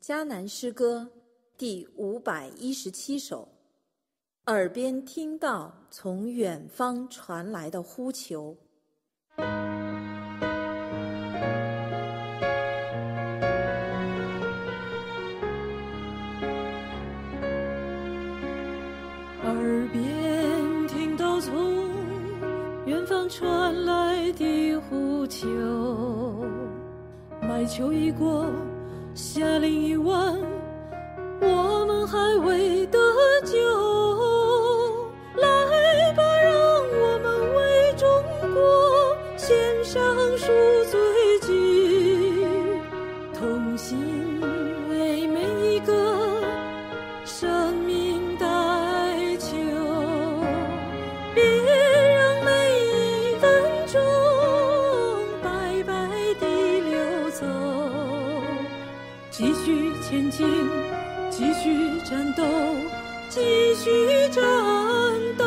迦南诗歌第517首，耳边听到从远方传来的呼求。 耳边听到从远方传来的呼求，麦秋已过，夏令已完，我们还未得救。来吧，让我们为中国献上赎罪祭，同心为每一个生命代求，别让每一分钟白白地流走。继续前进，继续战斗，继续战斗，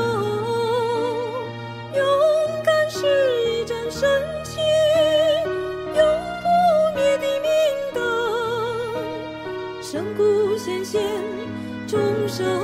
勇敢是一盏神旗，永不灭的明灯，圣古显现，众生